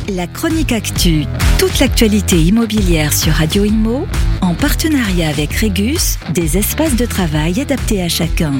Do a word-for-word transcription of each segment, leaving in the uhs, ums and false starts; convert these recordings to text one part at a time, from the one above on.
La chronique actu, toute l'actualité immobilière sur Radio Immo, en partenariat avec Régus, des espaces de travail adaptés à chacun.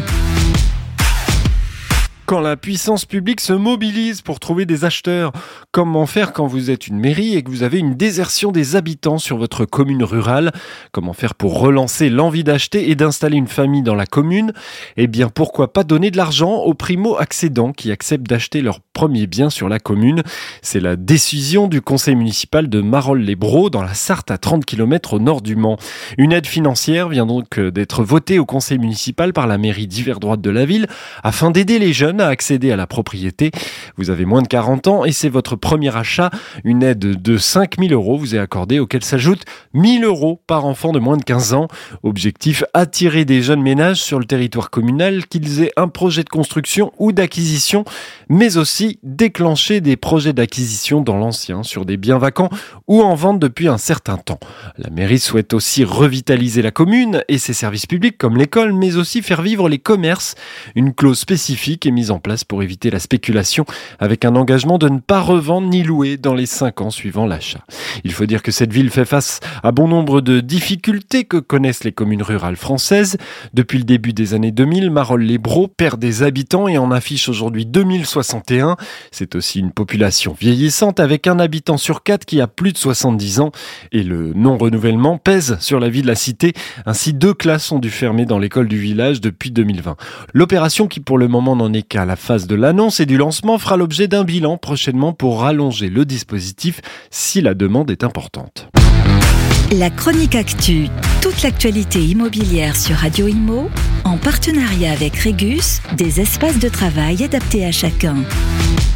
Quand la puissance publique se mobilise pour trouver des acheteurs, comment faire quand vous êtes une mairie et que vous avez une désertion des habitants sur votre commune rurale? Comment faire pour relancer l'envie d'acheter et d'installer une famille dans la commune? Eh bien, pourquoi pas donner de l'argent aux primo-accédants qui acceptent d'acheter leur premier bien sur la commune? C'est la décision du conseil municipal de Marolles-les-Braud dans la Sarthe à trente kilomètres au nord du Mans. Une aide financière vient donc d'être votée au conseil municipal par la mairie d'hiver droite de la ville afin d'aider les jeunes à accéder à la propriété. Vous avez moins de quarante ans et c'est votre premier achat. Une aide de cinq mille euros vous est accordée, auquel s'ajoutent mille euros par enfant de moins de quinze ans. Objectif, attirer des jeunes ménages sur le territoire communal, qu'ils aient un projet de construction ou d'acquisition, mais aussi déclencher des projets d'acquisition dans l'ancien, sur des biens vacants ou en vente depuis un certain temps. La mairie souhaite aussi revitaliser la commune et ses services publics comme l'école, mais aussi faire vivre les commerces. Une clause spécifique est mise en place pour éviter la spéculation, avec un engagement de ne pas revendre ni louer dans les cinq ans suivant l'achat. Il faut dire que cette ville fait face à bon nombre de difficultés que connaissent les communes rurales françaises. Depuis le début des années deux mille, Marolles-les-Braud perd des habitants et en affiche aujourd'hui deux mille soixante et un. C'est aussi une population vieillissante avec un habitant sur quatre qui a plus de soixante-dix ans. Et le non-renouvellement pèse sur la vie de la cité. Ainsi, deux classes ont dû fermer dans l'école du village depuis deux mille vingt. L'opération, qui pour le moment n'en est qu'à la phase de l'annonce et du lancement, fera l'objet d'un bilan prochainement pour rallonger le dispositif si la demande est importante. La chronique actu, toute l'actualité immobilière sur Radio Immo, en partenariat avec Régus, des espaces de travail adaptés à chacun.